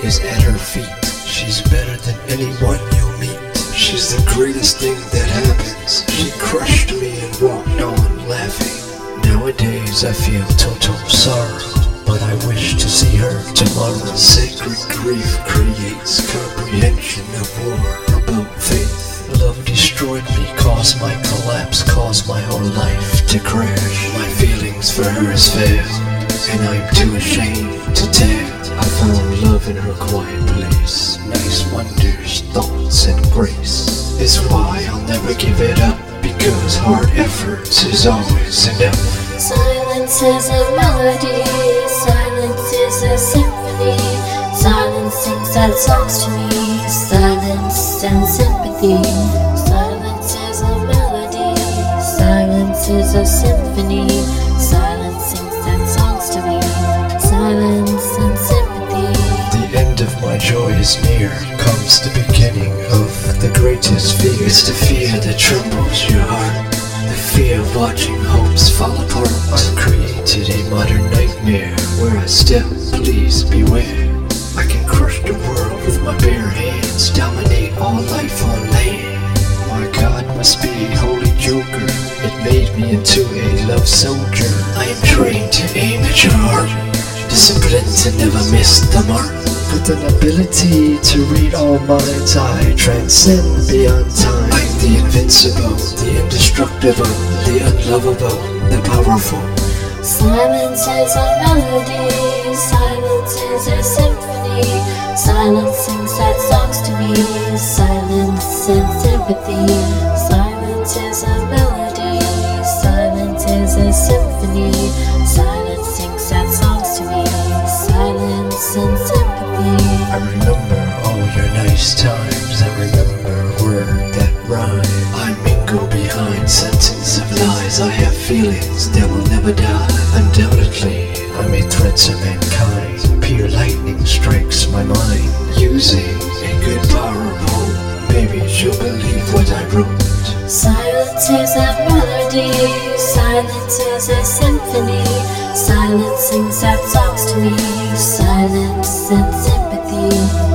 is at her feet. She's better than anyone you'll meet. She's the greatest thing that happens. She crushed me and walked on laughing. Nowadays I feel total sorrow, but I wish to see her tomorrow. Sacred grief creates comprehension of war about faith. Love destroyed me, caused my collapse, caused my whole life to crash. My feelings for her has failed, and I'm too ashamed to tell. I found love in her quiet place, nice wonders, thoughts, and grace. It's why I'll never give it up, because hard efforts is always enough. Silence is a melody, silence is a symphony. Silence sings sad songs to me, silence and sympathy. Silence is a melody, silence is a symphony. Silence sings sad songs to me, silence and sympathy. The end of my joy is near, comes the beginning of the greatest fear. It's the fear that trembles your heart, the fear of watching hopes fall apart. I've created a modern nightmare where I step, please beware. I can crush the world with my bare hands, dominate all life on land. My God must be a holy joker, it made me into a love soldier. I am trained to aim at your heart, disciplined to never miss the mark. With an ability to read all minds, I transcend beyond time. I'm the invincible, the indestructible, the unlovable, the powerful. Silence is a melody, silence is a symphony. Silence sings sad songs to me, silence and sympathy. Silence is a melody, silence is a symphony. Silence sings sad songs to me, silence and sympathy. I remember all your nice times, I remember a word that rhyme. I mingle behind sentence of lies, I have feelings that will never die. Undoubtedly, I'm a threat to mankind. Pure lightning strikes my mind. Using a good power of hope, baby, you'll believe what I wrote. Silence is a melody, silence is a symphony. Silence sings sad songs to me, silence and sympathy.